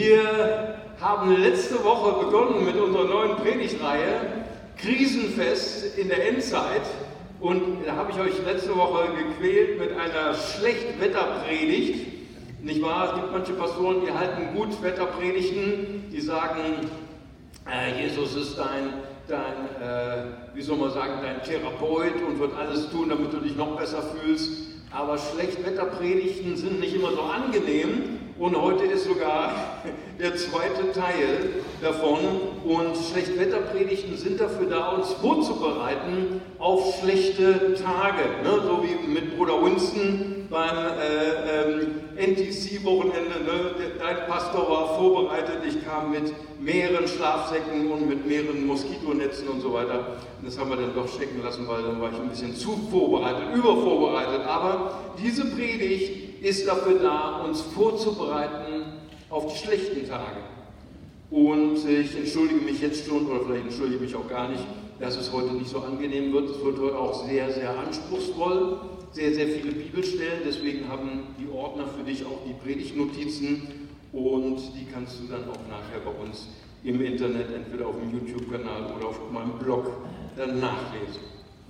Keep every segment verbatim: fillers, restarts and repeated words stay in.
Wir haben letzte Woche begonnen mit unserer neuen Predigtreihe Krisenfest in der Endzeit, und da habe ich euch letzte Woche gequält mit einer Schlechtwetterpredigt. Nicht wahr? Es gibt manche Pastoren, die halten Gutwetterpredigten, die sagen, äh, Jesus ist dein, dein äh, wie soll man sagen, dein Therapeut und wird alles tun, damit du dich noch besser fühlst. Aber Schlechtwetterpredigten sind nicht immer so angenehm, und heute ist sogar der zweite Teil davon. Und Schlechtwetterpredigten sind dafür da, uns vorzubereiten auf schlechte Tage. Ne? So wie mit Bruder Winston beim äh, ähm, N T C-Wochenende. Ne? Dein Pastor war vorbereitet, ich kam mit mehreren Schlafsäcken und mit mehreren Moskitonetzen und so weiter. Und das haben wir dann doch stecken lassen, weil dann war ich ein bisschen zu vorbereitet, übervorbereitet. Aber diese Predigt ist dafür da, uns vorzubereiten auf die schlechten Tage. Und ich entschuldige mich jetzt schon, oder vielleicht entschuldige ich mich auch gar nicht, dass es heute nicht so angenehm wird. Es wird heute auch sehr, sehr anspruchsvoll, sehr, sehr viele Bibelstellen. Deswegen haben die Ordner für dich auch die Predigtnotizen, und die kannst du dann auch nachher bei uns im Internet, entweder auf dem YouTube-Kanal oder auf meinem Blog, dann nachlesen.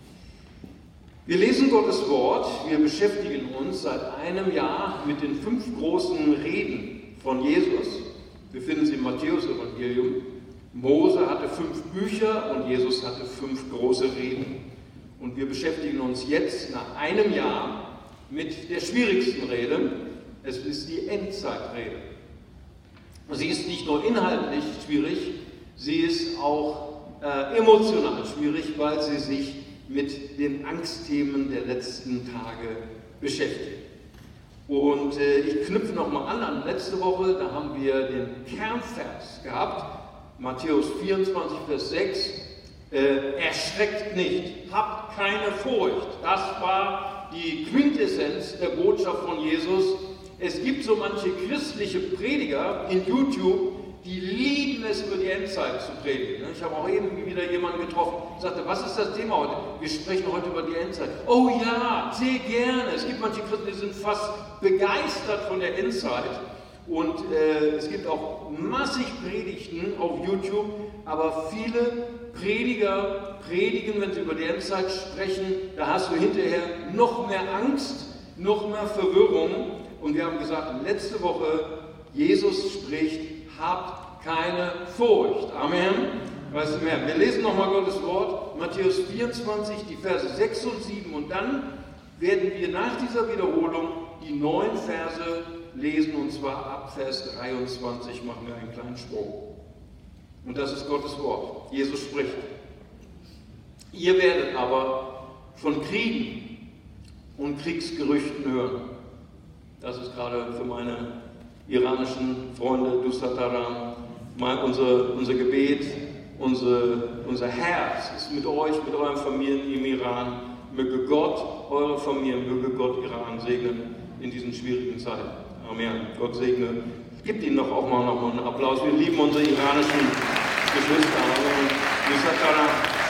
Wir lesen Gottes Wort, wir beschäftigen uns seit einem Jahr mit den fünf großen Reden von Jesus. Wir finden sie im Matthäus-Evangelium. Mose hatte fünf Bücher und Jesus hatte fünf große Reden. Und wir beschäftigen uns jetzt nach einem Jahr mit der schwierigsten Rede. Es ist die Endzeitrede. Sie ist nicht nur inhaltlich schwierig, sie ist auch äh, emotional schwierig, weil sie sich mit den Angstthemen der letzten Tage beschäftigt. Und äh, ich knüpfe nochmal an an letzte Woche, da haben wir den Kernvers gehabt, Matthäus vierundzwanzig, Vers sechs, äh, erschreckt nicht, habt keine Furcht. Das war die Quintessenz der Botschaft von Jesus. Es gibt so manche christliche Prediger in YouTube, die lieben es, über die Endzeit zu predigen. Ich habe auch eben wieder jemanden getroffen, der sagte, was ist das Thema heute? Wir sprechen heute über die Endzeit. Oh ja, sehr gerne. Es gibt manche Christen, die sind fast begeistert von der Endzeit. Und äh, es gibt auch massig Predigten auf YouTube, aber viele Prediger predigen, wenn sie über die Endzeit sprechen, da hast du hinterher noch mehr Angst, noch mehr Verwirrung. Und wir haben gesagt, letzte Woche, Jesus spricht, habt keine Furcht. Amen. Weißt du mehr? Wir lesen nochmal Gottes Wort, Matthäus vierundzwanzig, die Verse sechs und sieben, und dann werden wir nach dieser Wiederholung die neun Verse lesen, und zwar ab Vers dreiundzwanzig machen wir einen kleinen Sprung. Und das ist Gottes Wort. Jesus spricht. Ihr werdet aber von Kriegen und Kriegsgerüchten hören. Das ist gerade für meine iranischen Freunde, Dusataran, mal unser, unser Gebet, unsere, unser Herz ist mit euch, mit euren Familien im Iran. Möge Gott eure Familie, möge Gott Iran segnen in diesen schwierigen Zeiten. Amen. Gott segne. Gebt ihnen doch auch mal, noch mal einen Applaus. Wir lieben unsere iranischen Geschwister. Amen. Dusataran.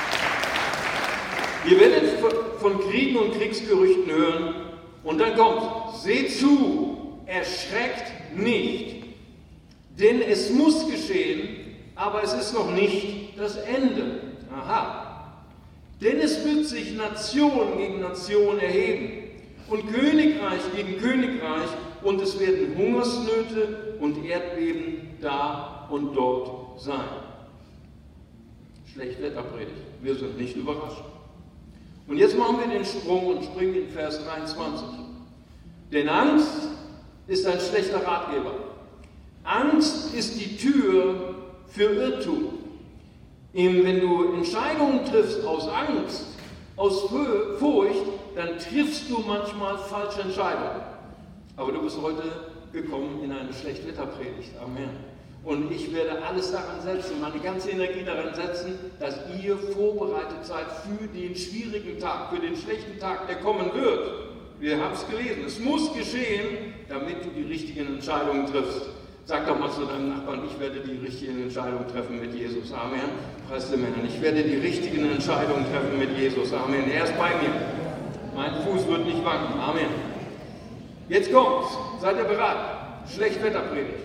Ihr werdet von Kriegen und Kriegsgerüchten hören, und dann kommt, seht zu, erschreckt nicht, denn es muss geschehen, aber es ist noch nicht das Ende. Aha. Denn es wird sich Nation gegen Nation erheben und Königreich gegen Königreich, und es werden Hungersnöte und Erdbeben da und dort sein. Schlechtwetterpredigt. Wir sind nicht überrascht. Und jetzt machen wir den Sprung und springen in Vers dreiundzwanzig. Denn Angst ist ein schlechter Ratgeber. Angst ist die Tür für Irrtum. Wenn du Entscheidungen triffst aus Angst, aus Furcht, dann triffst du manchmal falsche Entscheidungen. Aber du bist heute gekommen in eine Schlechtwetterpredigt. Amen. Und ich werde alles daran setzen, meine ganze Energie daran setzen, dass ihr vorbereitet seid für den schwierigen Tag, für den schlechten Tag, der kommen wird. Wir haben es gelesen. Es muss geschehen, damit du die richtigen Entscheidungen triffst. Sag doch mal zu deinem Nachbarn, ich werde die richtigen Entscheidungen treffen mit Jesus. Amen. Preis dem Herrn. Ich werde die richtigen Entscheidungen treffen mit Jesus. Amen. Er ist bei mir. Mein Fuß wird nicht wanken. Amen. Jetzt kommt's. Seid ihr bereit? Schlechtwetterpredigt.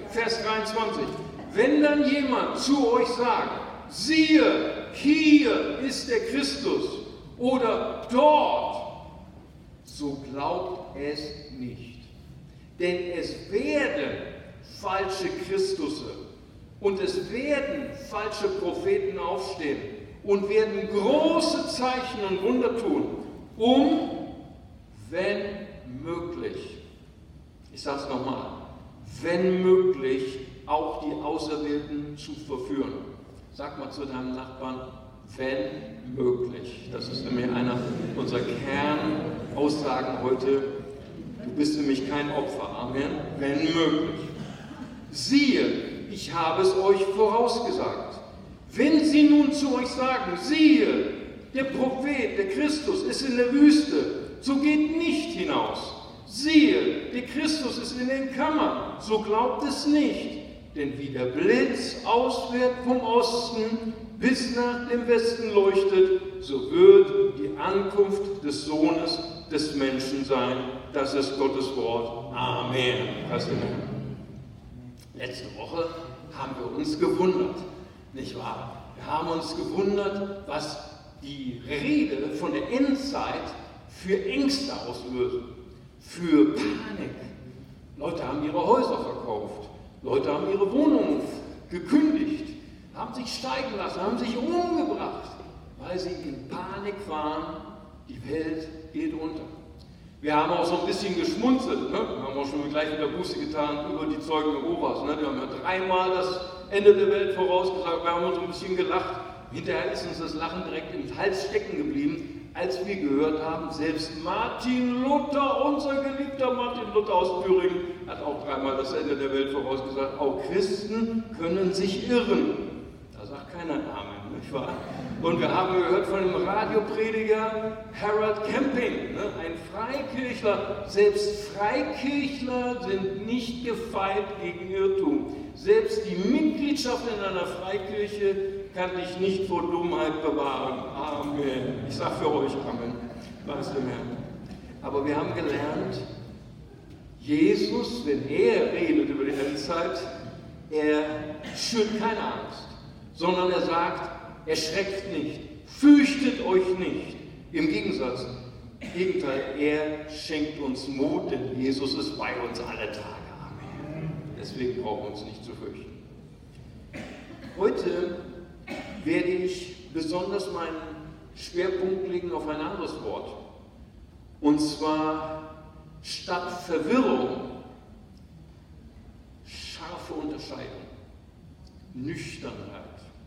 Vers dreiundzwanzig. Wenn dann jemand zu euch sagt, siehe, hier ist der Christus oder dort, so glaubt es nicht. Denn es werden falsche Christusse und es werden falsche Propheten aufstehen und werden große Zeichen und Wunder tun, um, wenn möglich, ich sage es nochmal, wenn möglich, auch die Auserwählten zu verführen. Sag mal zu deinem Nachbarn, wenn möglich. Das ist nämlich einer unserer Kernaussagen heute. Du bist nämlich kein Opfer. Amen. Wenn möglich. Siehe, ich habe es euch vorausgesagt. Wenn sie nun zu euch sagen, siehe, der Prophet, der Christus ist in der Wüste, so geht nicht hinaus. Siehe, der Christus ist in den Kammern, so glaubt es nicht. Denn wie der Blitz auswärts vom Osten bis nach dem Westen leuchtet, so wird die Ankunft des Sohnes des Menschen sein. Das ist Gottes Wort. Amen. Letzte Woche haben wir uns gewundert, nicht wahr? Wir haben uns gewundert, was die Rede von der Endzeit für Ängste auslöst, für Panik. Leute haben ihre Häuser verkauft. Leute haben ihre Wohnungen gekündigt, haben sich steigen lassen, haben sich umgebracht, weil sie in Panik waren, die Welt geht unter. Wir haben auch so ein bisschen geschmunzelt, ne? Wir haben auch schon gleich wieder Buße getan über die Zeugen Jehovas. Ne? Die haben ja dreimal das Ende der Welt vorausgesagt, wir haben uns ein bisschen gelacht. Hinterher ist uns das Lachen direkt im Hals stecken geblieben, als wir gehört haben, selbst Martin Luther, unser geliebter Martin Luther aus Thüringen, hat auch dreimal das Ende der Welt vorausgesagt. Auch Christen können sich irren. Da sagt keiner Amen, nicht wahr? Und wir haben gehört von dem Radioprediger Harold Camping, ne? Ein Freikirchler. Selbst Freikirchler sind nicht gefeit gegen Irrtum. Selbst die Mitgliedschaft in einer Freikirche kann dich nicht vor Dummheit bewahren. Amen. Ich sage für euch Amen. Preis dem Herrn. Aber wir haben gelernt, Jesus, wenn er redet über die Endzeit, er schürt keine Angst, sondern er sagt, erschreckt nicht, fürchtet euch nicht. Im Gegensatz, im Gegenteil, er schenkt uns Mut, denn Jesus ist bei uns alle Tage. Amen. Deswegen brauchen wir uns nicht zu fürchten. Heute werde ich besonders meinen Schwerpunkt legen auf ein anderes Wort. Und zwar statt Verwirrung, scharfe Unterscheidung, Nüchternheit.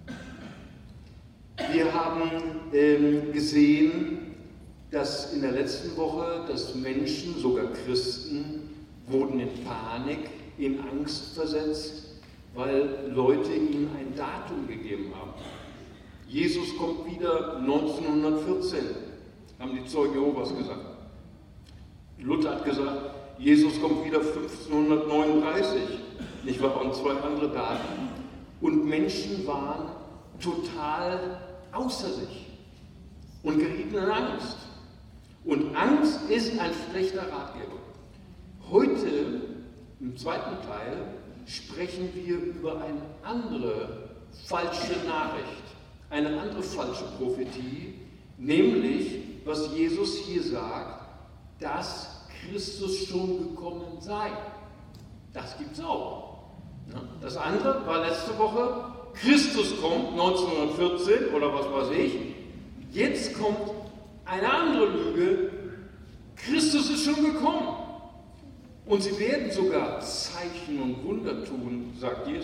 Wir haben ähm, gesehen, dass in der letzten Woche, dass Menschen, sogar Christen, wurden in Panik, in Angst versetzt, weil Leute ihnen ein Datum gegeben haben. Jesus kommt wieder neunzehnhundertvierzehn, haben die Zeugen Jehovas gesagt. Luther hat gesagt, Jesus kommt wieder fünfzehnhundertneununddreißig, nicht wahr? Und zwei andere Daten. Und Menschen waren total außer sich und gerieten in Angst. Und Angst ist ein schlechter Ratgeber. Heute, im zweiten Teil, sprechen wir über eine andere falsche Nachricht, eine andere falsche Prophetie, nämlich, was Jesus hier sagt, dass Christus schon gekommen sei. Das gibt es auch. Das andere war letzte Woche, Christus kommt neunzehnhundertvierzehn oder was weiß ich. Jetzt kommt eine andere Lüge, Christus ist schon gekommen. Und sie werden sogar Zeichen und Wunder tun, sagt Jesus.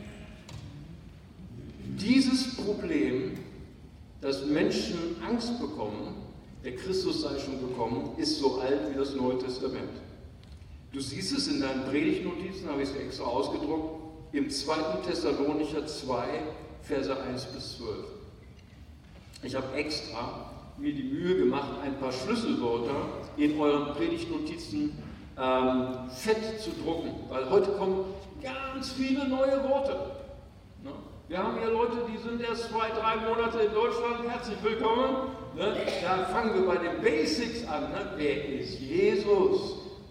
Dieses Problem, dass Menschen Angst bekommen, der Christus sei schon gekommen, ist so alt wie das Neue Testament. Du siehst es in deinen Predigtnotizen, habe ich es extra ausgedruckt, im zweiten Thessalonicher zwei, Verse eins bis zwölf. Ich habe extra mir die Mühe gemacht, ein paar Schlüsselwörter in euren Predigtnotizen ähm, fett zu drucken, weil heute kommen ganz viele neue Worte. Ne? Wir haben hier Leute, die sind erst zwei, drei Monate in Deutschland, herzlich willkommen. Ne? Da fangen wir bei den Basics an. Ne? Wer ist Jesus?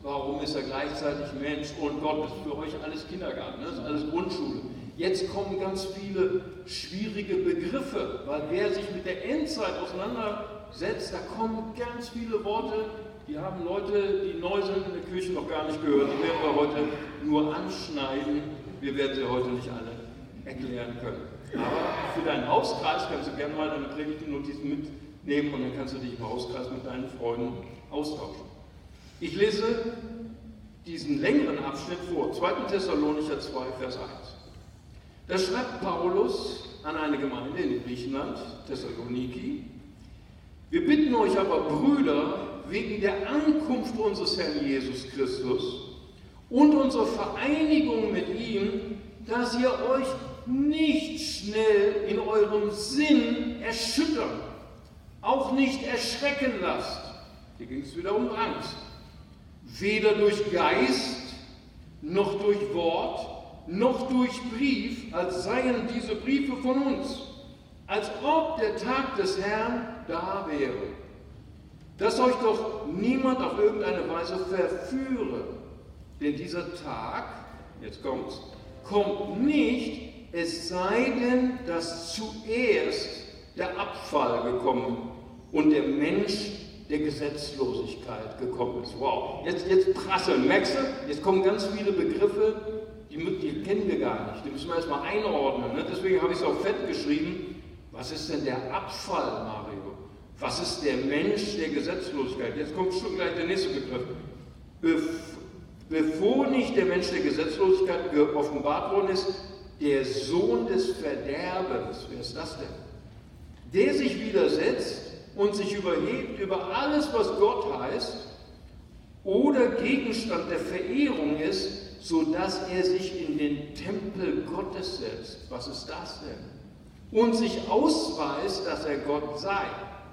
warum ist er gleichzeitig Mensch und Gott? Das ist für euch alles Kindergarten, das ist alles Grundschule. Jetzt kommen ganz viele schwierige Begriffe, weil wer sich mit der Endzeit auseinandersetzt, da kommen ganz viele Worte, die haben Leute, die neu sind in der Kirche, noch gar nicht gehört. Die werden wir heute nur anschneiden. Wir werden sie heute nicht alle erklären können. Aber für deinen Hauskreis kannst du gerne mal deine Predigtennotizen mitnehmen und dann kannst du dich im Hauskreis mit deinen Freunden austauschen. Ich lese diesen längeren Abschnitt vor, zweiter Thessalonicher zwei, Vers eins. Da schreibt Paulus an eine Gemeinde in Griechenland, Thessaloniki: Wir bitten euch aber, Brüder, wegen der Ankunft unseres Herrn Jesus Christus und unserer Vereinigung mit ihm, dass ihr euch nicht schnell in eurem Sinn erschüttern, auch nicht erschrecken lasst. Hier ging es wieder um Angst. Weder durch Geist, noch durch Wort, noch durch Brief, als seien diese Briefe von uns, als ob der Tag des Herrn da wäre. Dass euch doch niemand auf irgendeine Weise verführe, denn dieser Tag, jetzt kommt's, kommt nicht, es sei denn, dass zuerst der Abfall gekommen und der Mensch der Gesetzlosigkeit gekommen ist. Wow, jetzt, jetzt prasseln, merkst du? Jetzt kommen ganz viele Begriffe, die, die kennen wir gar nicht, die müssen wir erstmal einordnen. Ne? Deswegen habe ich es auch fett geschrieben. Was ist denn der Abfall, Mario? Was ist der Mensch der Gesetzlosigkeit? Jetzt kommt schon gleich der nächste Begriff. Bevor nicht der Mensch der Gesetzlosigkeit offenbart worden ist, der Sohn des Verderbens, wer ist das denn? Der sich widersetzt und sich überhebt über alles, was Gott heißt, oder Gegenstand der Verehrung ist, sodass er sich in den Tempel Gottes setzt. Was ist das denn? Und sich ausweist, dass er Gott sei.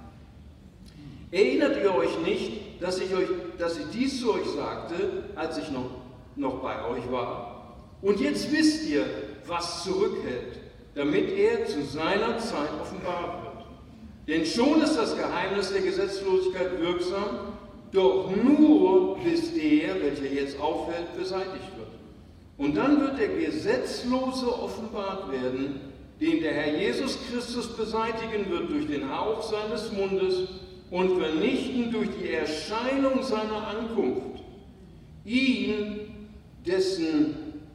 Erinnert ihr euch nicht, dass ich, euch, dass ich dies zu euch sagte, als ich noch, noch bei euch war? Und jetzt wisst ihr, was zurückhält, damit er zu seiner Zeit offenbart wird. Denn schon ist das Geheimnis der Gesetzlosigkeit wirksam, doch nur bis der, welcher jetzt auffällt, beseitigt wird. Und dann wird der Gesetzlose offenbart werden, den der Herr Jesus Christus beseitigen wird durch den Hauch seines Mundes und vernichten durch die Erscheinung seiner Ankunft. Ihn, dessen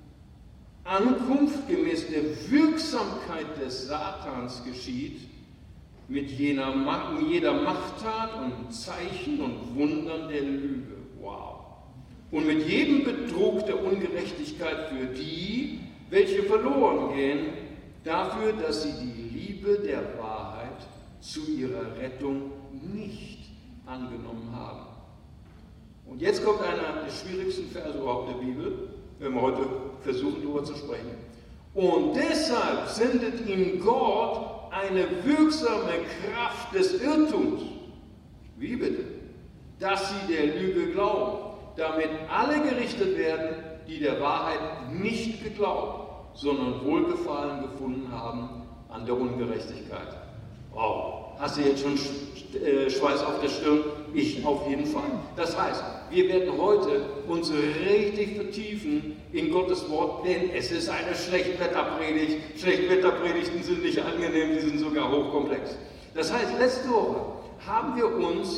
Ankunft gemäß der Wirksamkeit des Satans geschieht, mit jener, jeder Machttat und Zeichen und Wundern der Lüge. Wow. Und mit jedem Betrug der Ungerechtigkeit für die, welche verloren gehen, dafür, dass sie die Liebe der Wahrheit zu ihrer Rettung nicht angenommen haben. Und jetzt kommt einer der schwierigsten Verse überhaupt der Bibel, wenn wir heute versuchen, darüber zu sprechen. Und deshalb sendet ihnen Gott eine wirksame Kraft des Irrtums. Wie bitte? Dass sie der Lüge glauben, damit alle gerichtet werden, die der Wahrheit nicht geglaubt, sondern Wohlgefallen gefunden haben an der Ungerechtigkeit. Wow, hast du jetzt schon Schweiß auf der Stirn? Ich auf jeden Fall. Das heißt, wir werden heute uns richtig vertiefen in Gottes Wort, denn es ist eine Schlechtwetterpredigt. Schlechtwetterpredigten sind nicht angenehm, die sind sogar hochkomplex. Das heißt, letzte Woche haben wir uns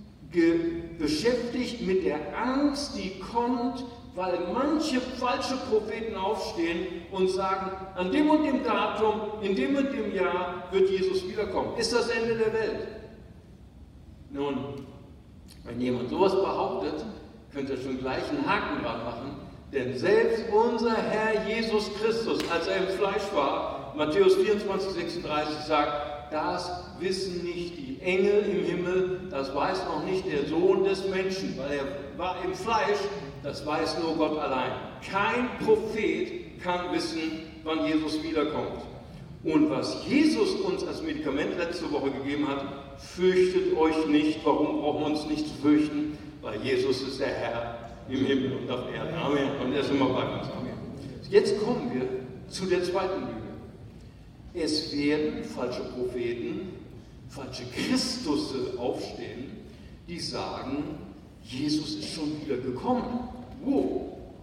beschäftigt mit der Angst, die kommt, weil manche falsche Propheten aufstehen und sagen, an dem und dem Datum, in dem und dem Jahr wird Jesus wiederkommen. Ist das Ende der Welt? Nun, wenn jemand sowas behauptet, könnt ihr schon gleich einen Haken dran machen, denn selbst unser Herr Jesus Christus, als er im Fleisch war, Matthäus vierundzwanzig, sechsunddreißig sagt, das wissen nicht die Engel im Himmel, das weiß noch nicht der Sohn des Menschen, weil er war im Fleisch, das weiß nur Gott allein. Kein Prophet kann wissen, wann Jesus wiederkommt. Und was Jesus uns als Medikament letzte Woche gegeben hat, fürchtet euch nicht. Warum brauchen wir uns nicht zu fürchten? Weil Jesus ist der Herr im Himmel und auf Erden. Amen. Und er ist immer bei uns. Amen. Jetzt kommen wir zu der zweiten Lüge. Es werden falsche Propheten, falsche Christusse aufstehen, die sagen, Jesus ist schon wieder gekommen. Wow.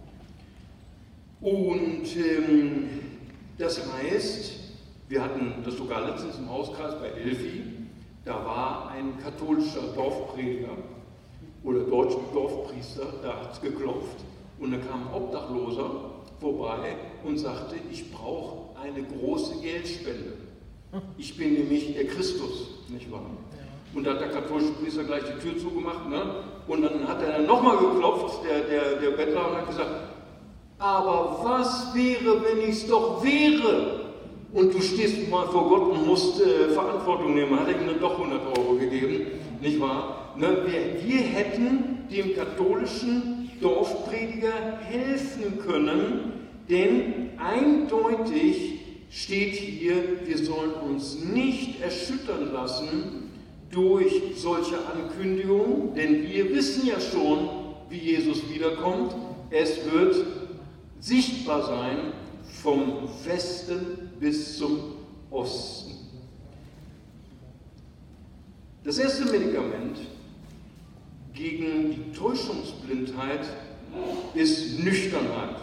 Und ähm, das heißt, wir hatten das sogar letztens im Hauskreis bei Elfi, da war ein katholischer Dorfprediger oder deutscher Dorfpriester, da hat es geklopft und da kam ein Obdachloser vorbei und sagte, ich brauche eine große Geldspende. Ich bin nämlich der Christus, nicht wahr? Und da hat der katholische Priester gleich die Tür zugemacht, ne? Und dann hat er dann nochmal geklopft, der, der, der Bettler, und hat gesagt, aber was wäre, wenn ich es doch wäre? Und du stehst mal vor Gott und musst äh, Verantwortung nehmen. Hat er ihm dann doch hundert Euro gegeben, nicht wahr? Ne? Wir, wir hätten dem katholischen Dorfprediger helfen können, denn eindeutig steht hier, wir sollen uns nicht erschüttern lassen durch solche Ankündigungen, denn wir wissen ja schon, wie Jesus wiederkommt. Es wird sichtbar sein vom Westen bis zum Osten. Das erste Medikament gegen die Täuschungsblindheit ist Nüchternheit.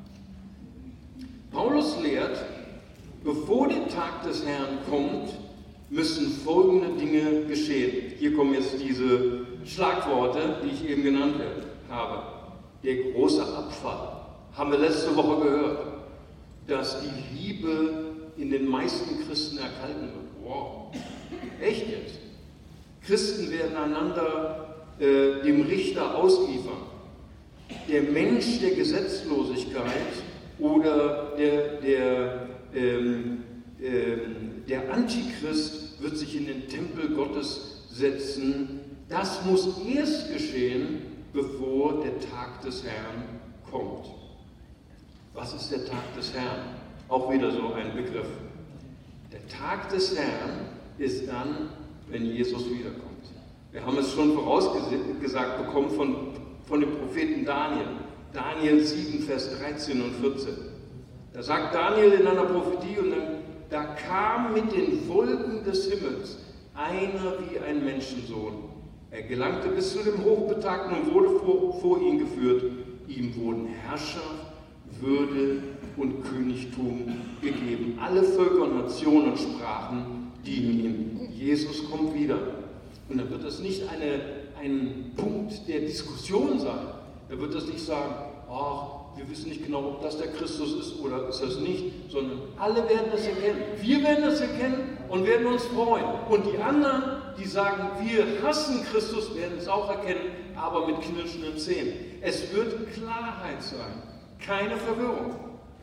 Paulus lehrt, bevor der Tag des Herrn kommt, müssen folgende Dinge geschehen. Hier kommen jetzt diese Schlagworte, die ich eben genannt habe. Der große Abfall. Haben wir letzte Woche gehört, dass die Liebe in den meisten Christen erkalten wird. Wow, echt jetzt? Christen werden einander äh, dem Richter ausliefern. Der Mensch der Gesetzlosigkeit oder der, der, ähm, ähm, der Antichrist wird sich in den Tempel Gottes setzen. Das muss erst geschehen, bevor der Tag des Herrn kommt. Was ist der Tag des Herrn? Auch wieder so ein Begriff. Der Tag des Herrn ist dann, wenn Jesus wiederkommt. Wir haben es schon vorausgesagt bekommen von, von dem Propheten Daniel. Daniel sieben, Vers dreizehn und vierzehn. Da sagt Daniel in einer Prophetie, und dann, da kam mit den Wolken des Himmels einer wie ein Menschensohn. Er gelangte bis zu dem Hochbetagten und wurde vor, vor ihn geführt. Ihm wurden Herrschaft, Würde und Königtum gegeben. Alle Völker und Nationen und Sprachen dienen ihm. Jesus kommt wieder. Und dann wird das nicht eine, ein Punkt der Diskussion sein. Da wird das nicht sagen, ach, wir wissen nicht genau, ob das der Christus ist oder ist das nicht, sondern alle werden das erkennen. Wir werden das erkennen und werden uns freuen. Und die anderen, die sagen, wir hassen Christus, werden es auch erkennen, aber mit knirschenden Zähnen. Es wird Klarheit sein, keine Verwirrung.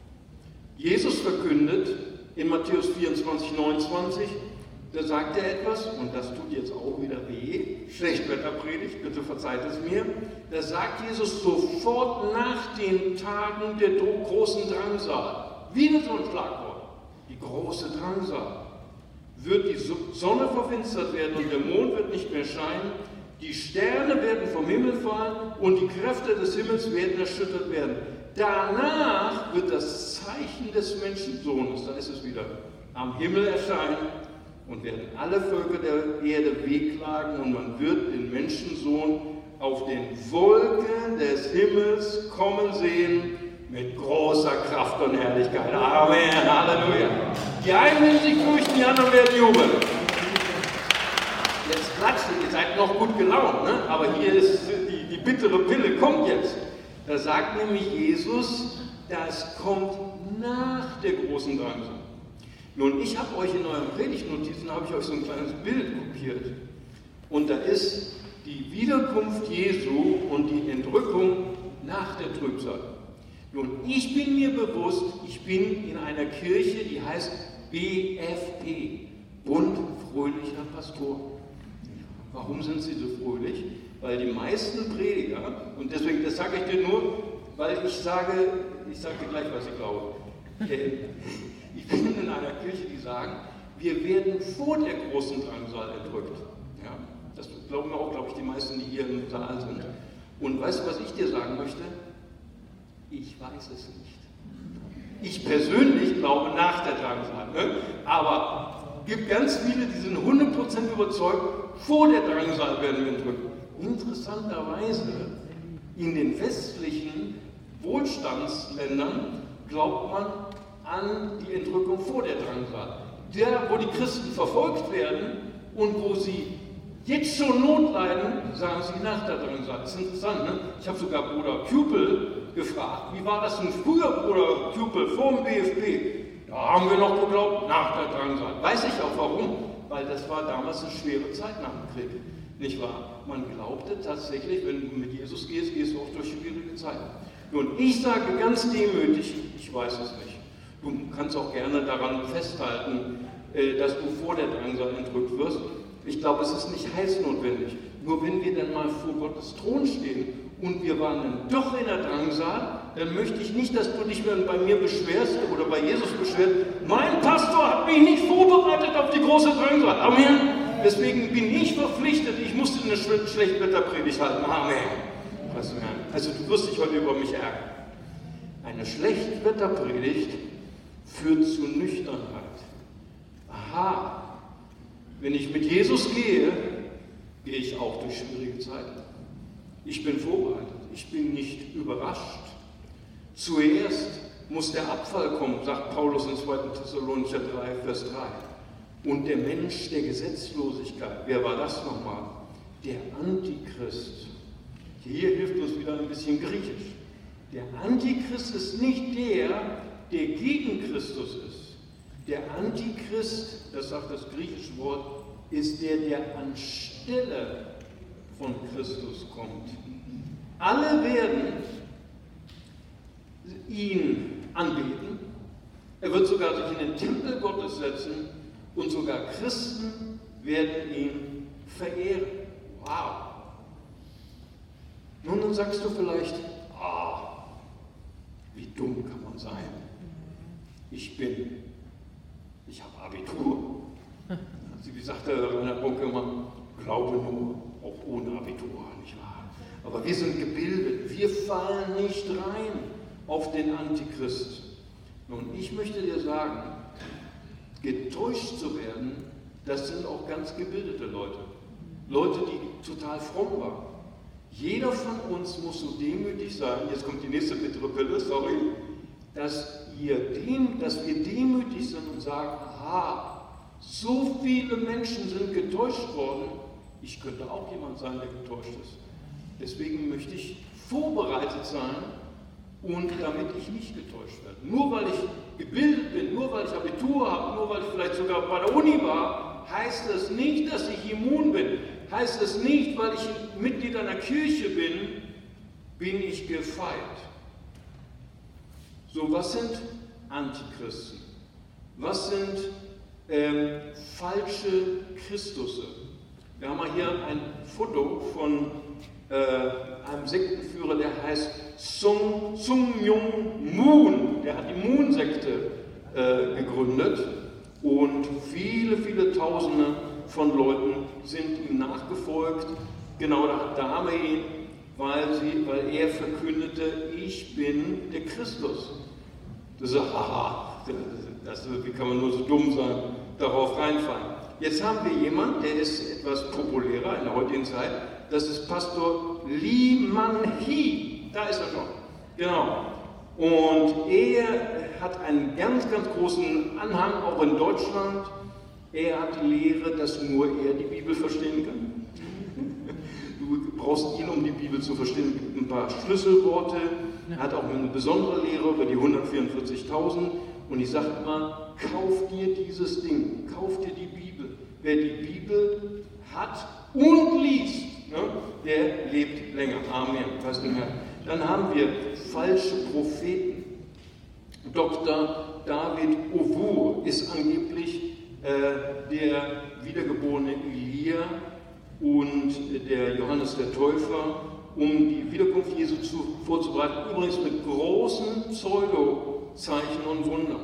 Jesus verkündet in Matthäus vierundzwanzig, neunundzwanzig, da sagt er etwas, und das tut jetzt auch wieder weh, Schlechtwetterpredigt, bitte verzeiht es mir, da sagt Jesus sofort nach den Tagen der großen Drangsal, wieder so ein Schlagwort, die große Drangsal, wird die Sonne verfinstert werden und der Mond wird nicht mehr scheinen, die Sterne werden vom Himmel fallen und die Kräfte des Himmels werden erschüttert werden. Danach wird das Zeichen des Menschensohnes, da ist es wieder, am Himmel erscheinen und werden alle Völker der Erde wehklagen und man wird den Menschensohn auf den Wolken des Himmels kommen sehen mit großer Kraft und Herrlichkeit. Amen, Halleluja. Die einen werden sich fürchten, die anderen werden jubeln. Jetzt klatscht, ihr seid noch gut gelaunt, ne? Aber hier ist die, die bittere Pille, kommt jetzt. Da sagt nämlich Jesus, das kommt nach der großen Drangsal. Nun, ich habe euch in euren Predigtnotizen, habe ich euch so ein kleines Bild kopiert. Und da ist die Wiederkunft Jesu und die Entrückung nach der Trübsal. Nun, ich bin mir bewusst, ich bin in einer Kirche, die heißt B F P, Bund Fröhlicher Pastoren. Warum sind sie so fröhlich? Weil die meisten Prediger, und deswegen, das sage ich dir nur, weil ich sage, ich sage dir gleich, was ich glaube. Ich bin in einer Kirche, die sagen, wir werden vor der großen Drangsal entrückt. Ja, das glauben auch, glaube ich, die meisten, die hier im Saal sind. Und weißt du, was ich dir sagen möchte? Ich weiß es nicht. Ich persönlich glaube nach der Drangsal. Ne? Aber es gibt ganz viele, die sind hundert Prozent überzeugt, vor der Drangsal werden wir entrückt. interessanterweise in den westlichen Wohlstandsländern glaubt man an die Entrückung vor der Drangsal. Da, wo die Christen verfolgt werden und wo sie jetzt schon Not leiden, sagen sie nach der Drangsal. Das ist interessant, ne? Ich habe sogar Bruder Küpel gefragt, wie war das denn früher, Bruder Küpel, vor dem B F P? Da haben wir noch geglaubt, nach der Drangsal. Weiß ich auch warum, weil das war damals eine schwere Zeit nach dem Krieg, nicht wahr? Man glaubte tatsächlich, wenn du mit Jesus gehst, gehst du auch durch schwierige Zeiten. Nun, ich sage ganz demütig, ich weiß es nicht. Du kannst auch gerne daran festhalten, dass du vor der Drangsal entrückt wirst. Ich glaube, es ist nicht heilsnotwendig. Nur wenn wir dann mal vor Gottes Thron stehen und wir waren dann doch in der Drangsal, dann möchte ich nicht, dass du dich bei mir beschwerst oder bei Jesus beschwerst. Mein Pastor hat mich nicht vorbereitet auf die große Drangsal. Amen. Deswegen bin ich verpflichtet, ich musste eine Schlechtwetterpredigt halten. Amen. Also du wirst dich heute über mich ärgern. Eine Schlechtwetterpredigt führt zu Nüchternheit. Aha, wenn ich mit Jesus gehe, gehe ich auch durch schwierige Zeiten. Ich bin vorbereitet, ich bin nicht überrascht. Zuerst muss der Abfall kommen, sagt Paulus in zweiten Thessalonicher drei, Vers drei. Und der Mensch der Gesetzlosigkeit, wer war das nochmal? Der Antichrist. Hier hilft uns wieder ein bisschen Griechisch. Der Antichrist ist nicht der, der gegen Christus ist. Der Antichrist, das sagt das griechische Wort, ist der, der anstelle von Christus kommt. Alle werden ihn anbeten. Er wird sogar sich in den Tempel Gottes setzen und sogar Christen werden ihn verehren. Wow! Nun, dann sagst du vielleicht, ah, wie dumm kann man sein? Ich bin, ich habe Abitur. Also wie sagt der Rainer Bunke immer, glaube nur, auch ohne Abitur, nicht wahr? Aber wir sind gebildet, wir fallen nicht rein auf den Antichrist. Nun, ich möchte dir sagen, getäuscht zu werden, das sind auch ganz gebildete Leute. Leute, die total fromm waren. Jeder von uns muss so demütig sein, jetzt kommt die nächste bittere Pille, sorry, dass wir, dem, dass wir demütig sind und sagen, aha, so viele Menschen sind getäuscht worden, ich könnte auch jemand sein, der getäuscht ist. Deswegen möchte ich vorbereitet sein und damit ich nicht getäuscht werde. Nur weil ich gebildet bin, nur weil ich Abitur habe, nur weil ich vielleicht sogar bei der Uni war, heißt das nicht, dass ich immun bin. Heißt es nicht, weil ich Mitglied einer Kirche bin, bin ich gefeit. So, was sind Antichristen? Was sind ähm, falsche Christusse? Wir haben mal hier ein Foto von äh, einem Sektenführer, der heißt Sung, Sung Myung Moon. Der hat die Moon-Sekte äh, gegründet und viele, viele Tausende von Leuten sind ihm nachgefolgt. Genau, da, da haben wir ihn, weil, sie, weil er verkündete, ich bin der Christus. Das ist, haha, das, wie kann man nur so dumm sein, darauf reinfallen. Jetzt haben wir jemanden, der ist etwas populärer in der heutigen Zeit, das ist Pastor Lee Man-hee, da ist er schon, genau. Und er hat einen ganz, ganz großen Anhang, auch in Deutschland. Er hat die Lehre, dass nur er die Bibel verstehen kann. Du brauchst ihn, um die Bibel zu verstehen. Es gibt ein paar Schlüsselworte. Er hat auch eine besondere Lehre über die hundertvierundvierzigtausend. Und ich sage immer, kauf dir dieses Ding, kauf dir die Bibel. Wer die Bibel hat und liest, ne, der lebt länger. Amen. Weißt du mehr? Dann haben wir falsche Propheten. Doktor David Ovur ist angeblich äh, der wiedergeborene Elia und der Johannes der Täufer, um die Wiederkunft Jesu zu, vorzubereiten. Übrigens mit großen Pseudozeichen und Wundern.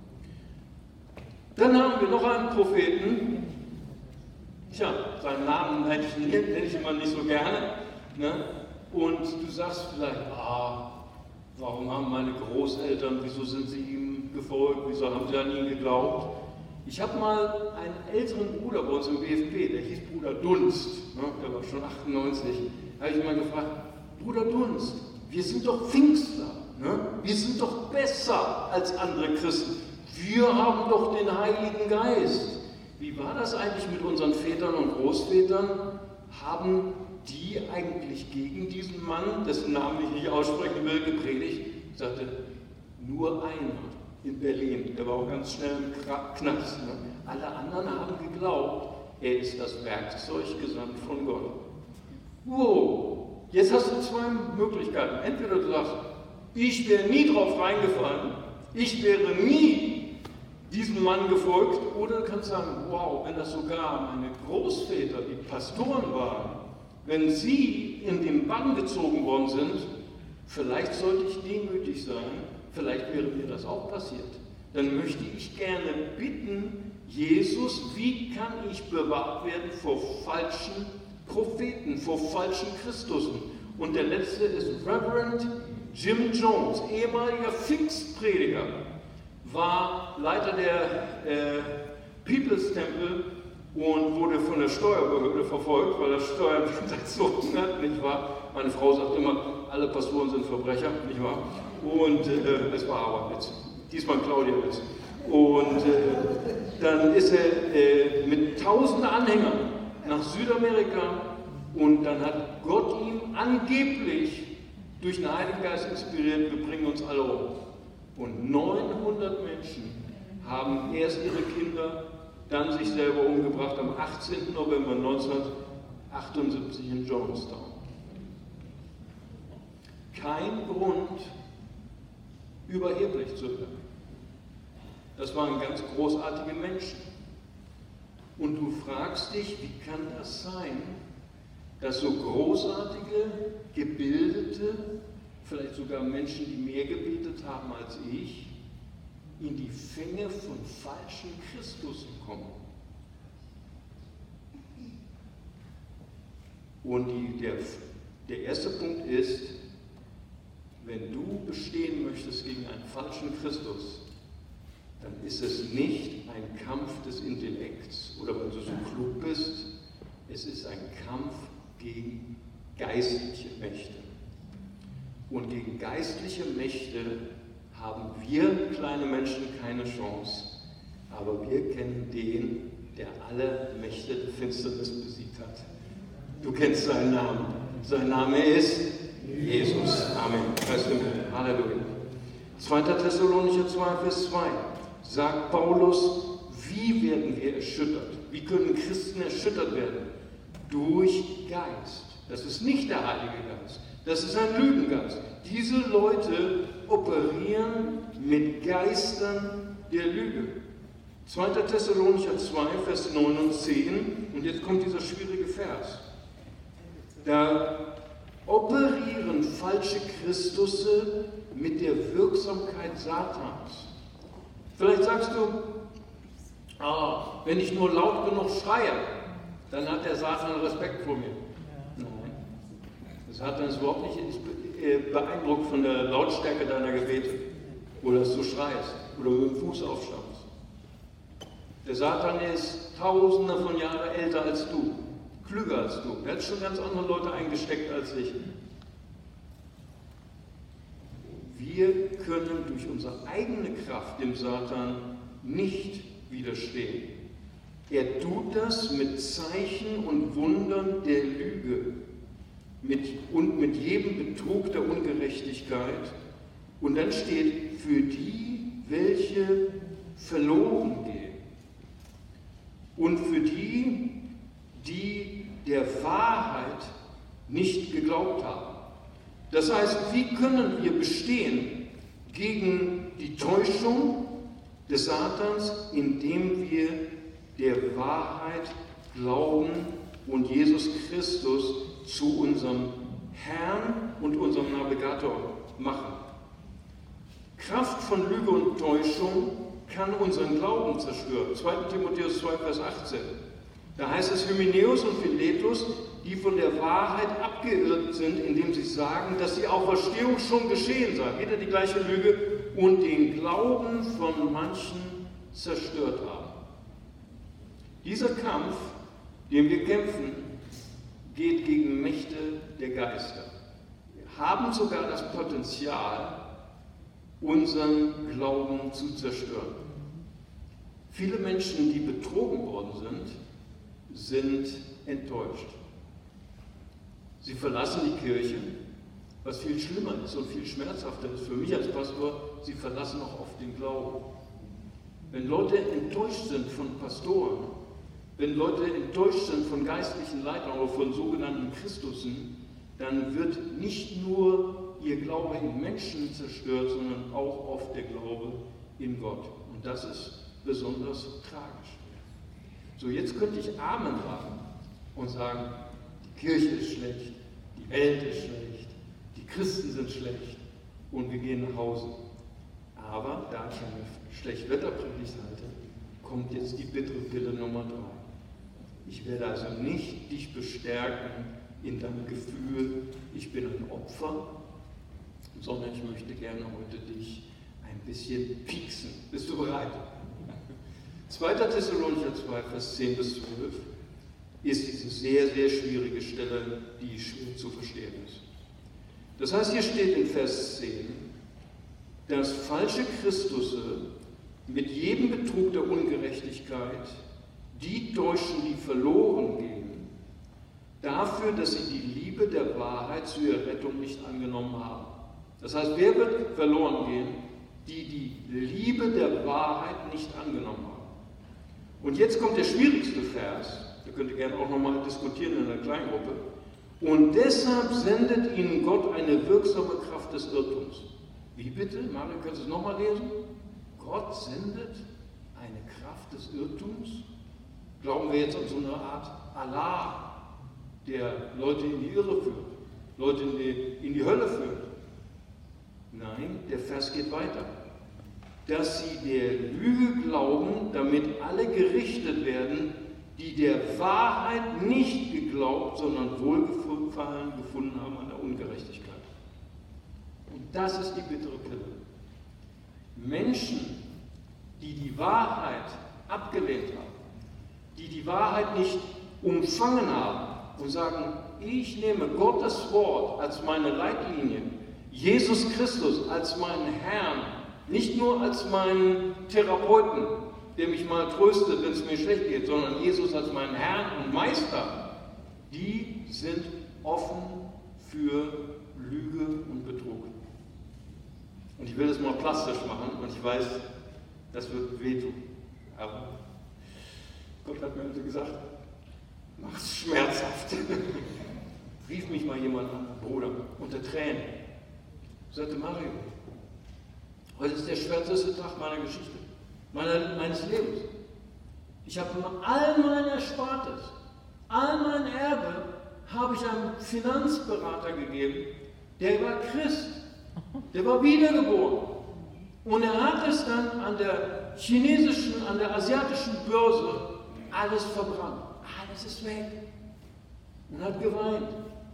Dann haben wir noch einen Propheten. Tja, seinen Namen nenne ich, nenne ich immer nicht so gerne. Ne? Und du sagst vielleicht, ah, warum haben meine Großeltern, wieso sind sie ihm gefolgt, wieso haben sie an ihn geglaubt? Ich habe mal einen älteren Bruder bei uns im B F P, der hieß Bruder Dunst, ne? Der war schon achtundneunzig. Da habe ich ihn mal gefragt, Bruder Dunst, wir sind doch Pfingstler, ne? Wir sind doch besser als andere Christen. Wir haben doch den Heiligen Geist. Wie war das eigentlich mit unseren Vätern und Großvätern? Haben die eigentlich gegen diesen Mann, dessen Namen ich nicht aussprechen will, gepredigt? Ich sagte, nur einer in Berlin, der war auch ganz schnell im Knast. Ne? Alle anderen haben geglaubt, er ist das Werkzeug gesandt von Gott. Wow, jetzt hast du zwei Möglichkeiten. Entweder du sagst, ich wäre nie drauf reingefallen, ich wäre nie diesem Mann gefolgt, oder du kannst sagen, wow, wenn das sogar meine Großväter, die Pastoren waren, wenn sie in den Bann gezogen worden sind, vielleicht sollte ich demütig sein, vielleicht wäre mir das auch passiert. Dann möchte ich gerne bitten, Jesus, wie kann ich bewahrt werden vor falschen Propheten, vor falschen Christusen? Und der letzte ist Reverend Jim Jones, ehemaliger Pfingstprediger, war Leiter der äh, People's Temple und wurde von der Steuerbehörde verfolgt, weil er Steuern hinterzogen hat, nicht wahr? Meine Frau sagt immer, alle Pastoren sind Verbrecher, nicht wahr? Und äh, es war aber ein Witz. Diesmal Claudia Witz. Und äh, dann ist er äh, mit tausenden Anhängern nach Südamerika und dann hat Gott ihn angeblich durch den Heiligen Geist inspiriert, wir bringen uns alle um. Und neunhundert Menschen haben erst ihre Kinder, dann sich selber umgebracht am achtzehnten November neunzehnhundertachtundsiebzig in Jonestown. Kein Grund, überheblich zu werden. Das waren ganz großartige Menschen. Und du fragst dich, wie kann das sein, dass so großartige, gebildete, vielleicht sogar Menschen, die mehr gebetet haben als ich, in die Fänge von falschen Christusen kommen. Und die, der, der erste Punkt ist, wenn du bestehen möchtest gegen einen falschen Christus, dann ist es nicht ein Kampf des Intellekts oder weil du so klug bist, es ist ein Kampf gegen geistliche Mächte. Und gegen geistliche Mächte haben wir kleine Menschen keine Chance, aber wir kennen den, der alle Mächte der Finsternis besiegt hat. Du kennst seinen Namen. Sein Name ist Jesus. Amen. Halleluja. zweiter Thessalonicher zwei, Vers zwei sagt Paulus, wie werden wir erschüttert? Wie können Christen erschüttert werden? Durch Geist. Das ist nicht der Heilige Geist. Das ist ein Lügengeist. Diese Leute operieren mit Geistern der Lüge. zweiter Thessalonicher zwei, Vers neun und zehn. Und jetzt kommt dieser schwierige Vers. Da operieren falsche Christusse mit der Wirksamkeit Satans. Vielleicht sagst du, ah, wenn ich nur laut genug schreie, dann hat der Satan Respekt vor mir. Nein, der Satan ist überhaupt nicht beeindruckt von der Lautstärke deiner Gebete oder dass du schreist oder mit dem Fuß aufstampfst. Der Satan ist tausende von Jahren älter als du, klüger als du. Er hat schon ganz andere Leute eingesteckt als ich. Wir können durch unsere eigene Kraft dem Satan nicht widerstehen. Er tut das mit Zeichen und Wundern der Lüge mit, und mit jedem Betrug der Ungerechtigkeit. Und dann steht, für die, welche verloren gehen. Und für die, die der Wahrheit nicht geglaubt haben. Das heißt, wie können wir bestehen gegen die Täuschung des Satans, indem wir der Wahrheit glauben und Jesus Christus zu unserem Herrn und unserem Navigator machen. Kraft von Lüge und Täuschung kann unseren Glauben zerstören. zweiter Timotheus zwei, Vers achtzehn. Da heißt es, Hymenäus und Philetus, die von der Wahrheit abgeirrt sind, indem sie sagen, dass die Auferstehung schon geschehen sei. Wieder die gleiche Lüge und den Glauben von manchen zerstört haben. Dieser Kampf, den wir kämpfen, geht gegen Mächte der Geister. Wir haben sogar das Potenzial, unseren Glauben zu zerstören. Viele Menschen, die betrogen worden sind, sind enttäuscht. Sie verlassen die Kirche, was viel schlimmer ist und viel schmerzhafter ist für mich als Pastor, sie verlassen auch oft den Glauben. Wenn Leute enttäuscht sind von Pastoren, wenn Leute enttäuscht sind von geistlichen Leitern oder von sogenannten Christussen, dann wird nicht nur ihr Glaube in Menschen zerstört, sondern auch oft der Glaube in Gott. Und das ist besonders tragisch. So, jetzt könnte ich Amen sagen und sagen, die Kirche ist schlecht, die Welt ist schlecht, die Christen sind schlecht und wir gehen nach Hause. Aber da ich eine Schlechtwetterpredigt halte, kommt jetzt die bittere Pille Nummer drei. Ich werde also nicht dich bestärken in deinem Gefühl, ich bin ein Opfer, sondern ich möchte gerne heute dich ein bisschen pieksen. Bist du bereit? zweiter Thessalonicher zwei, Vers zehn bis zwölf ist diese sehr, sehr schwierige Stelle, die schwer zu verstehen ist. Das heißt, hier steht in Vers zehn, dass falsche Christusse mit jedem Betrug der Ungerechtigkeit die täuschen, die verloren gehen, dafür, dass sie die Liebe der Wahrheit zu ihrer Rettung nicht angenommen haben. Das heißt, wer wird verloren gehen? Die die Liebe der Wahrheit nicht angenommen haben. Und jetzt kommt der schwierigste Vers, da könnt ihr gerne auch nochmal diskutieren in der Kleingruppe. Und deshalb sendet ihnen Gott eine wirksame Kraft des Irrtums. Wie bitte? Mario, kannst du es nochmal lesen? Gott sendet eine Kraft des Irrtums? Glauben wir jetzt an so eine Art Allah, der Leute in die Irre führt, Leute in die, in die Hölle führt? Nein, der Vers geht weiter. Dass sie der Lüge glauben, damit alle gerichtet werden, die der Wahrheit nicht geglaubt, sondern Wohlgefallen gefunden haben an der Ungerechtigkeit. Und das ist die bittere Pille. Menschen, die die Wahrheit abgelehnt haben, die die Wahrheit nicht umfangen haben und sagen, ich nehme Gottes Wort als meine Leitlinie, Jesus Christus als meinen Herrn, nicht nur als meinen Therapeuten, der mich mal tröstet, wenn es mir schlecht geht, sondern Jesus als meinen Herrn und Meister, die sind offen für Lüge und Betrug. Und ich will das mal plastisch machen und ich weiß, das wird wehtun. Aber Gott hat mir also gesagt, mach's schmerzhaft. Rief mich mal jemand an, Bruder, unter Tränen. Sagte Mario, heute ist der schwärzeste Tag meiner Geschichte, meiner, meines Lebens. Ich habe all mein Erspartes, all mein Erbe habe ich einem Finanzberater gegeben, der war Christ, der war wiedergeboren. Und er hat es dann an der chinesischen, an der asiatischen Börse alles verbrannt. Alles ist weg. Und hat geweint.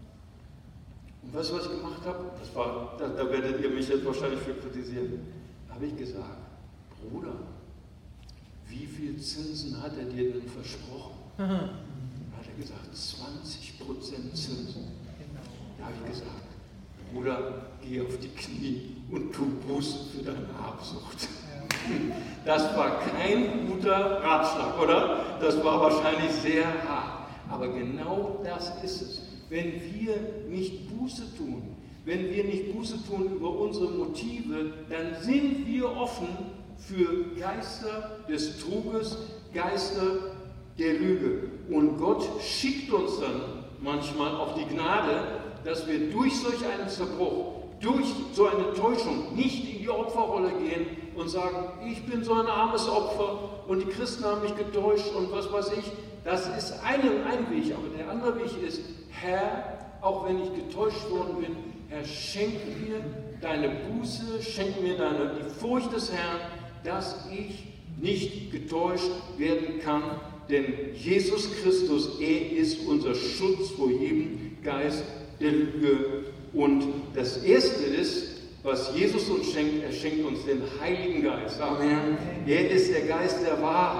Und weißt du, was ich gemacht habe? Das war, da, da werdet ihr mich jetzt wahrscheinlich für kritisieren. Da habe ich gesagt, Bruder, wie viel Zinsen hat er dir denn versprochen? Da hat er gesagt, zwanzig Prozent Zinsen. Da habe ich gesagt, Bruder, geh auf die Knie und tu Buße für deine Habsucht. Das war kein guter Ratschlag, oder? Das war wahrscheinlich sehr hart. Aber genau das ist es. Wenn wir nicht Buße tun, wenn wir nicht Buße tun über unsere Motive, dann sind wir offen für Geister des Truges, Geister der Lüge. Und Gott schickt uns dann manchmal auf die Gnade, dass wir durch solch einen Zerbruch, durch so eine Täuschung nicht in die Opferrolle gehen und sagen, ich bin so ein armes Opfer und die Christen haben mich getäuscht und was weiß ich. Das ist ein, ein Weg, aber der andere Weg ist, Herr, auch wenn ich getäuscht worden bin, Herr, schenk mir deine Buße, schenk mir deine, die Furcht des Herrn, dass ich nicht getäuscht werden kann, denn Jesus Christus, er ist unser Schutz vor jedem Geist der Lüge. Und das Erste ist, was Jesus uns schenkt, er schenkt uns den Heiligen Geist. Amen. Er ist der Geist der Wahrheit.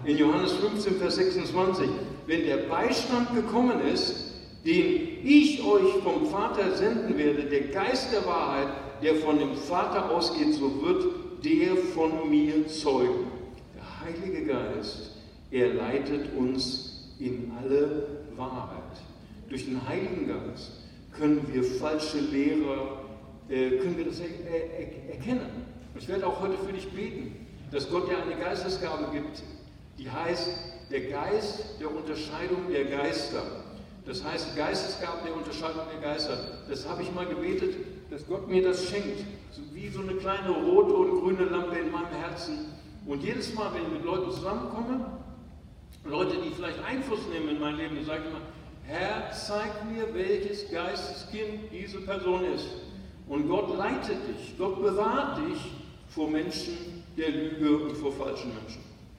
in Johannes fünfzehn, Vers sechsundzwanzig, wenn der Beistand gekommen ist, den ich euch vom Vater senden werde, der Geist der Wahrheit, der von dem Vater ausgeht, so wird der von mir zeugen. Der Heilige Geist, er leitet uns in alle Wahrheit. Durch den Heiligen Geist können wir falsche Lehrer, äh, können wir das er, er, erkennen. Ich werde auch heute für dich beten, dass Gott dir eine Geistesgabe gibt, die heißt der Geist der Unterscheidung der Geister. Das heißt, die Geistesgabe der Unterscheidung der Geister. Das habe ich mal gebetet, dass Gott mir das schenkt. So wie so eine kleine rote und grüne Lampe in meinem Herzen. Und jedes Mal, wenn ich mit Leuten zusammenkomme, Leute, die vielleicht Einfluss nehmen in mein Leben, dann sage ich immer, Herr, zeig mir, welches Geisteskind diese Person ist. Und Gott leitet dich, Gott bewahrt dich vor Menschen der Lüge und vor falschen Menschen.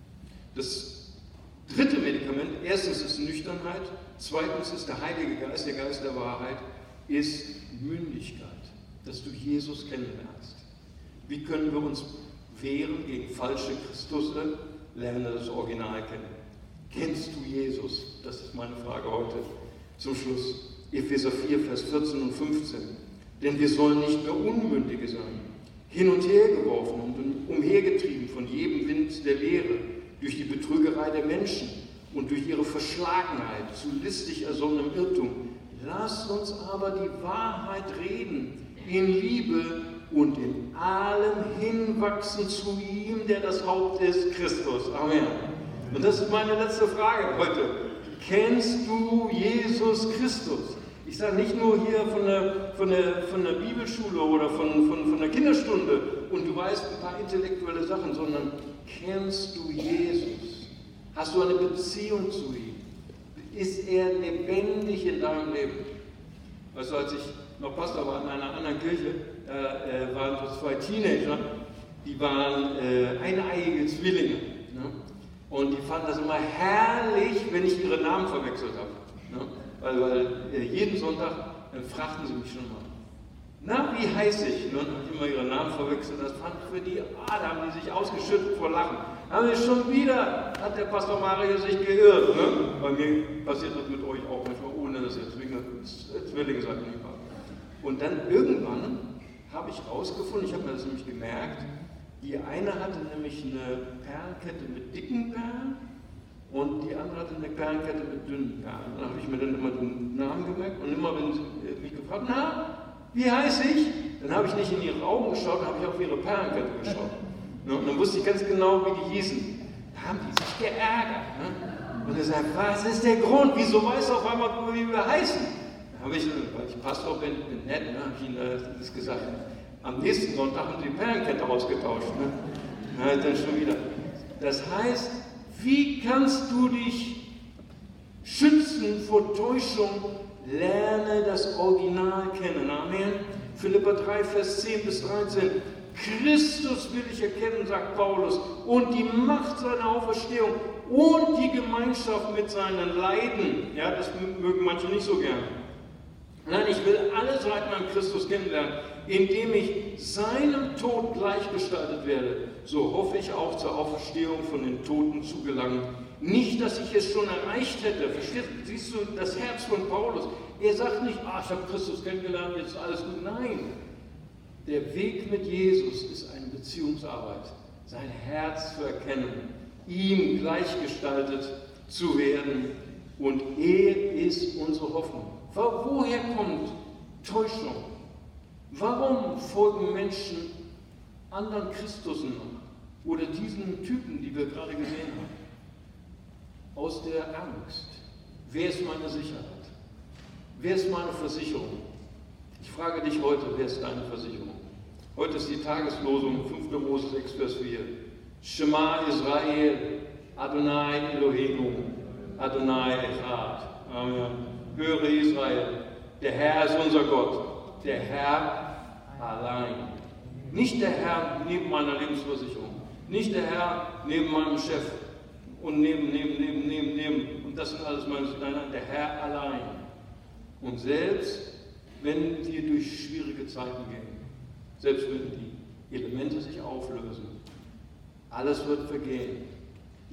Das dritte Medikament, erstens ist Nüchternheit, zweitens ist der Heilige Geist, der Geist der Wahrheit, ist Mündigkeit, dass du Jesus kennenlernst. Wie können wir uns wehren gegen falsche Christusse? Lerne das Original kennen. Kennst du Jesus? Das ist meine Frage heute. Zum Schluss, Epheser vier, Vers vierzehn und fünfzehn. Denn wir sollen nicht mehr Unmündige sein, hin und her geworfen und umhergetrieben von jedem Wind der Lehre, durch die Betrügerei der Menschen und durch ihre Verschlagenheit zu listig ersonnenem Irrtum. Lasst uns aber die Wahrheit reden, in Liebe und in allem hinwachsen zu ihm, der das Haupt ist, Christus. Amen. Und das ist meine letzte Frage heute. Kennst du Jesus Christus? Ich sage nicht nur hier von der, von der, von der Bibelschule oder von, von, von der Kinderstunde und du weißt ein paar intellektuelle Sachen, sondern kennst du Jesus? Hast du eine Beziehung zu ihm? Ist er lebendig in deinem Leben? Weißt du, als ich noch Pastor war in einer anderen Kirche, äh, äh, waren so zwei Teenager, die waren äh, eineiige Zwillinge. Ne? Und die fanden das immer herrlich, wenn ich ihre Namen verwechselt habe. Ne? Weil, weil äh, jeden Sonntag äh, fragten sie mich schon mal, na, wie heiß ich? Und dann habe ich immer ihre Namen verwechselt. Das fand ich für die, ah, da haben die sich ausgeschüttet vor Lachen. Haben sie schon wieder, hat der Pastor Mario sich geirrt. Ne? Bei mir passiert das mit euch auch manchmal, ohne dass ihr Zwillinge, Zwillinge seid. Nicht wahr? Und dann irgendwann habe ich rausgefunden, ich habe mir das nämlich gemerkt, die eine hatte nämlich eine Perlenkette mit dicken Perlen und die andere hatte eine Perlenkette mit dünnen Perlen. Dann habe ich mir dann immer den Namen gemerkt und immer, wenn sie mich gefragt haben, na, wie heiße ich? Dann habe ich nicht in ihre Augen geschaut, dann habe ich auf ihre Perlenkette geschaut. Und dann wusste ich ganz genau, wie die hießen. Da haben die sich geärgert. Ne? Und er sagt, was ist der Grund? Wieso weißt du auf einmal, wie wir heißen? Dann habe ich, weil ich Pastor bin, bin nett, ne, habe ich ihnen das gesagt. Am nächsten Sonntag haben sie die Perlenkette ausgetauscht. Ne? Na, dann schon wieder. Das heißt, wie kannst du dich schützen vor Täuschung? Lerne das Original kennen. Amen. Philipper drei, Vers zehn bis dreizehn. Christus will ich erkennen, sagt Paulus, und die Macht seiner Auferstehung und die Gemeinschaft mit seinen Leiden. Ja, das mögen manche nicht so gern. Nein, ich will alle Seiten an Christus kennenlernen, indem ich seinem Tod gleichgestaltet werde. So hoffe ich auch zur Auferstehung von den Toten zu gelangen. Nicht, dass ich es schon erreicht hätte. Verstehst du? Siehst du das Herz von Paulus? Er sagt nicht, ah, ich habe Christus kennengelernt, jetzt ist alles gut. Nein, der Weg mit Jesus ist eine Beziehungsarbeit. Sein Herz zu erkennen, ihm gleichgestaltet zu werden. Und er ist unsere Hoffnung. Woher kommt Täuschung? Warum folgen Menschen anderen Christussen nach? Oder diesen Typen, die wir gerade gesehen haben? Aus der Angst. Wer ist meine Sicherheit? Wer ist meine Versicherung? Ich frage dich heute, wer ist deine Versicherung? Heute ist die Tageslosung, fünfter Mose sechs, Vers vier. Shema Israel, Adonai Eloheinu, Adonai Echad. Amen. Höre Israel, der Herr ist unser Gott, der Herr allein. Nicht der Herr neben meiner Lebensversicherung, nicht der Herr neben meinem Chef und neben, neben, neben, neben, neben. Und das sind alles meine, nein, nein, der Herr allein. Und selbst wenn wir durch schwierige Zeiten gehen, selbst wenn die Elemente sich auflösen, alles wird vergehen.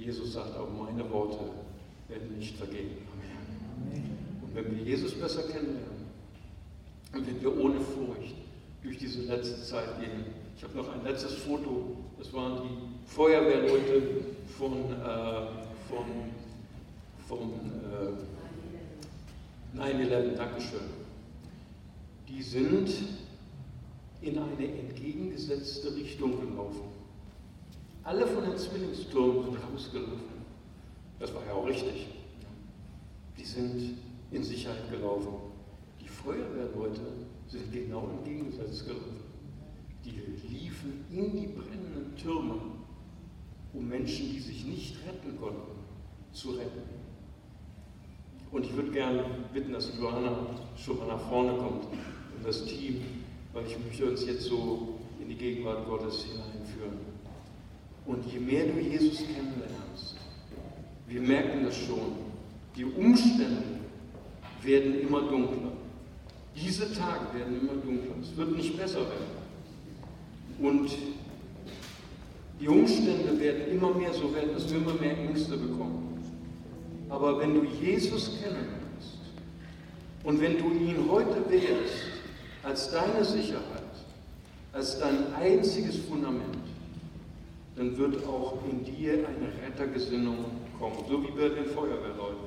Jesus sagt auch, meine Worte werden nicht vergehen. Amen. Und wenn wir Jesus besser kennenlernen und wenn wir ohne Furcht durch diese letzte Zeit gehen, ich habe noch ein letztes Foto, das waren die Feuerwehrleute von, äh, von, von äh, neun elf, Dankeschön. Die sind in eine entgegengesetzte Richtung gelaufen. Alle von den Zwillingstürmen sind rausgelaufen. Das war ja auch richtig. Die sind in Sicherheit gelaufen. Die Feuerwehrleute sind genau im Gegensatz gelaufen. Die liefen in die brennenden Türme, um Menschen, die sich nicht retten konnten, zu retten. Und ich würde gerne bitten, dass Johanna schon mal nach vorne kommt und das Team, weil ich möchte uns jetzt so in die Gegenwart Gottes hineinführen. Und je mehr du Jesus kennenlernst, wir merken das schon, die Umstände werden immer dunkler. Diese Tage werden immer dunkler. Es wird nicht besser werden. Und die Umstände werden immer mehr so werden, dass wir immer mehr Ängste bekommen. Aber wenn du Jesus kennenlernst und wenn du ihn heute wählst als deine Sicherheit, als dein einziges Fundament, dann wird auch in dir eine Rettergesinnung kommen, so wie bei den Feuerwehrleuten.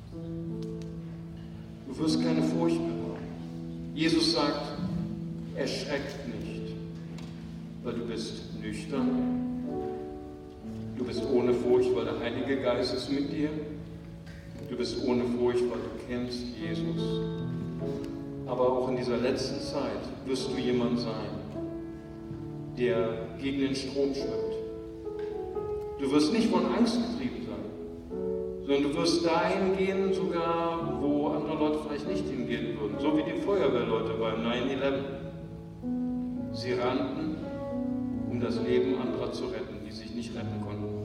Du wirst keine Furcht mehr haben. Jesus sagt, erschreckt nicht, weil du bist nüchtern, du bist ohne Furcht, weil der Heilige Geist ist mit dir, du bist ohne Furcht, weil du kennst Jesus. Aber auch in dieser letzten Zeit wirst du jemand sein, der gegen den Strom schwimmt. Du wirst nicht von Angst getrieben sein, sondern du wirst dahin gehen, sogar wo andere Leute vielleicht nicht hingehen würden, so wie die Feuerwehrleute beim neun elf. Sie rannten, um das Leben anderer zu retten, die sich nicht retten konnten.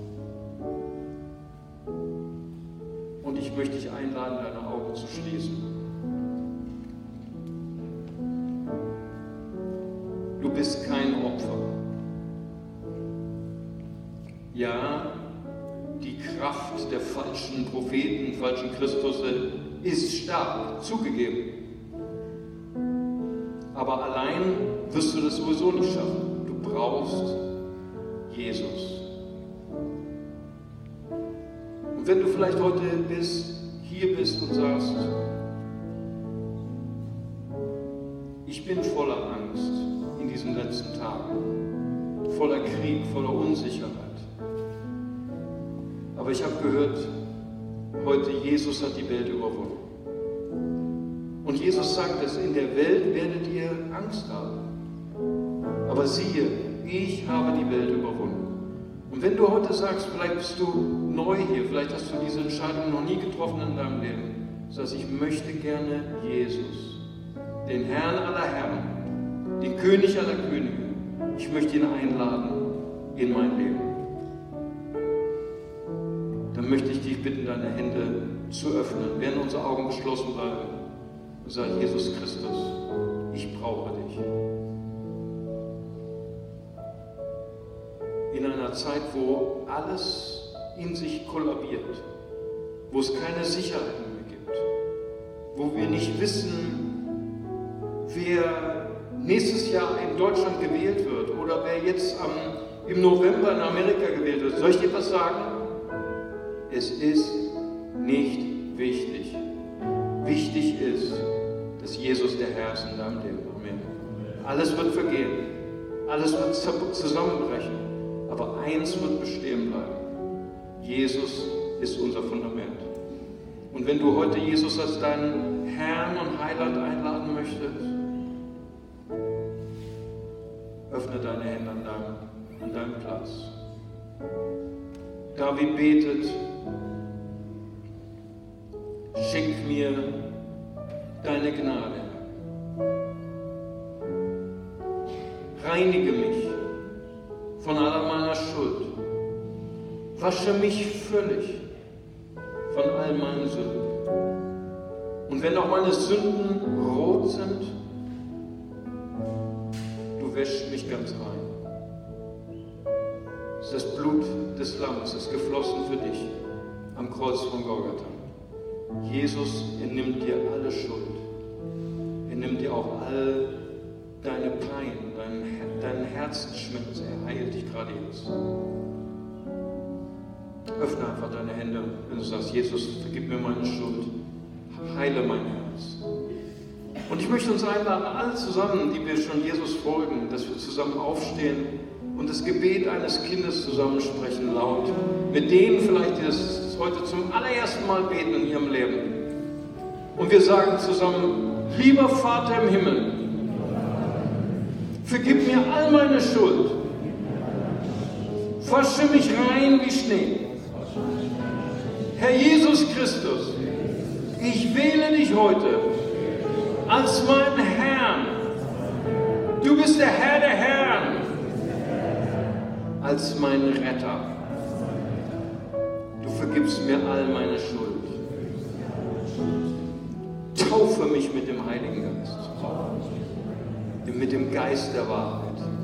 Und ich möchte dich einladen, deine Augen zu schließen. Du bist kein Opfer. Ja, die Kraft der falschen Propheten, falschen Christusse ist stark, zugegeben. Aber allein wirst du das sowieso nicht schaffen. Du brauchst Jesus. Und wenn du vielleicht heute bist, hier bist und sagst, ich bin voller Angst in diesen letzten Tagen, voller Krieg, voller Unsicherheit. Aber ich habe gehört, heute Jesus hat die Welt überwunden. Und Jesus sagt es, in der Welt werdet ihr Angst haben. Aber siehe, ich habe die Welt überwunden. Und wenn du heute sagst, vielleicht bist du neu hier, vielleicht hast du diese Entscheidung noch nie getroffen in deinem Leben, sagst, ich möchte gerne Jesus, den Herrn aller Herren, den König aller Könige, ich möchte ihn einladen in mein Leben. Dann möchte ich dich bitten, deine Hände zu öffnen, während unsere Augen geschlossen bleiben und sagen, Jesus Christus, ich brauche dich. In einer Zeit, wo alles in sich kollabiert, wo es keine Sicherheiten mehr gibt, wo wir nicht wissen, wer nächstes Jahr in Deutschland gewählt wird oder wer jetzt am, im November in Amerika gewählt wird. Soll ich dir was sagen? Es ist nicht wichtig. Wichtig ist, dass Jesus der Herr ist in deinem Leben. Amen. Alles wird vergehen. Alles wird zusammenbrechen. Aber eins wird bestehen bleiben. Jesus ist unser Fundament. Und wenn du heute Jesus als deinen Herrn und Heiland einladen möchtest, öffne deine Hände an deinem, an deinem Platz. David betet, schick mir deine Gnade. Reinige mich von aller meiner Schuld. Wasche mich völlig von all meinen Sünden. Und wenn auch meine Sünden rot sind, du wäschst mich ganz rein. Das ist das Blut des Lammes ist geflossen für dich am Kreuz von Golgatha. Jesus, er nimmt dir alle Schuld. Er nimmt dir auch all deine Pein, deinen, deinen Herzensschmerz. Er heilt dich gerade jetzt. Öffne einfach deine Hände, wenn du sagst, Jesus, vergib mir meine Schuld. Heile mein Herz. Und ich möchte uns einladen, alle zusammen, die wir schon Jesus folgen, dass wir zusammen aufstehen und das Gebet eines Kindes zusammensprechen, laut. Mit denen vielleicht, die das heute zum allerersten Mal beten in ihrem Leben. Und wir sagen zusammen, lieber Vater im Himmel, vergib mir all meine Schuld. Wasche mich rein wie Schnee. Herr Jesus Christus, ich wähle dich heute als meinen Herrn. Du bist der Herr der Herren, als mein Retter. Du vergibst mir all meine Schuld. Taufe mich mit dem Heiligen Geist, mit dem Geist der Wahrheit.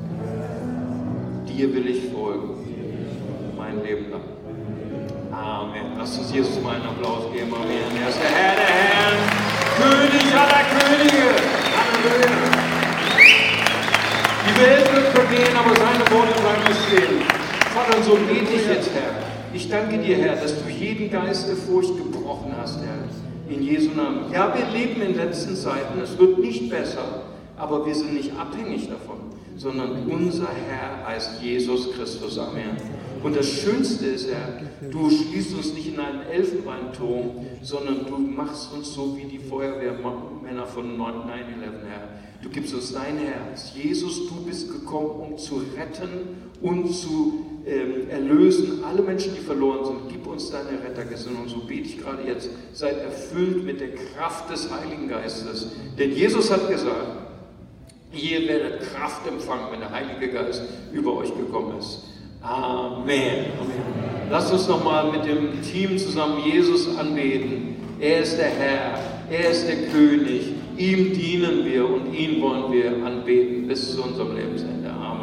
Dir will ich folgen, mein Leben lang. Amen. Lasst uns Jesus mal einen Applaus geben. Amen. Er ist der Herr der Herren, König aller Könige. Halleluja. Die Welt wird vergehen, aber seine Worte bleiben stehen. Vater, und so bete ich jetzt, Herr. Ich danke dir, Herr, dass du jeden Geist der Furcht gebrochen hast, Herr. In Jesu Namen. Ja, wir leben in letzten Zeiten. Es wird nicht besser, aber wir sind nicht abhängig davon, sondern unser Herr heißt Jesus Christus. Amen. Und das Schönste ist, Herr, du schließt uns nicht in einen Elfenbeinturm, sondern du machst uns so wie die Feuerwehrmänner von neun elf, Herr. Du gibst uns dein Herz. Jesus, du bist gekommen, um zu retten und zu ähm, erlösen alle Menschen, die verloren sind. Gib uns deine Rettergesinnung. Und so bete ich gerade jetzt, seid erfüllt mit der Kraft des Heiligen Geistes. Denn Jesus hat gesagt, ihr werdet Kraft empfangen, wenn der Heilige Geist über euch gekommen ist. Amen. Amen. Lasst uns nochmal mit dem Team zusammen Jesus anbeten. Er ist der Herr, er ist der König, ihm dienen wir und ihn wollen wir anbeten bis zu unserem Lebensende. Amen.